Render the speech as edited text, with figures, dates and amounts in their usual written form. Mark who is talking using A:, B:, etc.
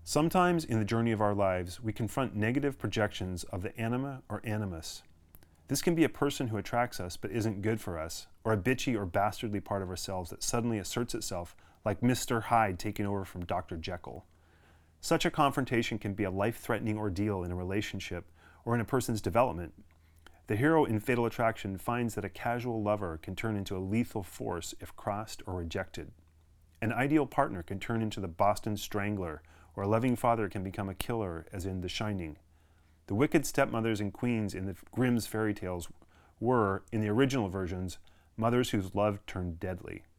A: Sometimes in the journey of our lives, we confront negative projections of the anima or animus. This can be a person who attracts us but isn't good for us, or a bitchy or bastardly part of ourselves that suddenly asserts itself like Mr. Hyde taking over from Dr. Jekyll. Such a confrontation can be a life-threatening ordeal in a relationship or in a person's development. The hero in Fatal Attraction finds that a casual lover can turn into a lethal force if crossed or rejected. An ideal partner can turn into the Boston Strangler, or a loving father can become a killer, as in The Shining. The wicked stepmothers and queens in the Grimm's fairy tales were, in the original versions, mothers whose love turned deadly.